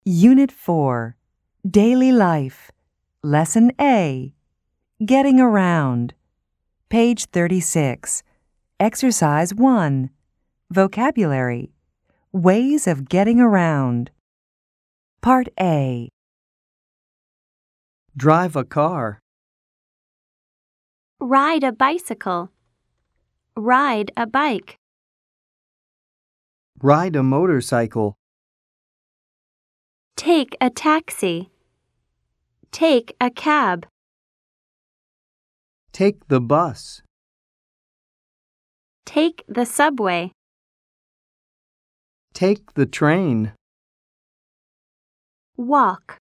Unit 4, Daily Life, Lesson A, Getting Around, page 36, Exercise 1, Vocabulary, Ways of Getting Around. Part A. Drive a car. Ride a bicycle. Ride a bike. Ride a motorcycle. Take a taxi. Take a cab. Take the bus. Take the subway. Take the train. Walk.